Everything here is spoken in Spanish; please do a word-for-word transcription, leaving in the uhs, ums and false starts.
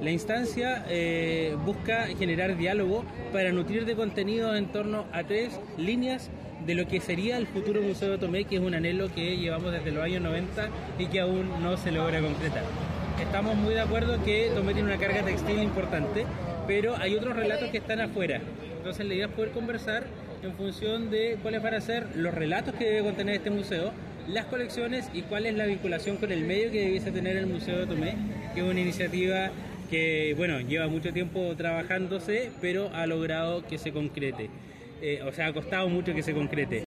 La instancia eh, busca generar diálogo para nutrir de contenido en torno a tres líneas de lo que sería el futuro Museo de Tomé, que es un anhelo que llevamos desde los años noventa y que aún no se logra concretar. Estamos muy de acuerdo que Tomé tiene una carga textil importante, pero hay otros relatos que están afuera. Entonces la idea es poder conversar en función de cuáles van a ser los relatos que debe contener este museo, las colecciones y cuál es la vinculación con el medio que debiese tener el Museo de Tomé, que es una iniciativa que, bueno, lleva mucho tiempo trabajándose, pero ha logrado que se concrete. Eh, o sea, ha costado mucho que se concrete.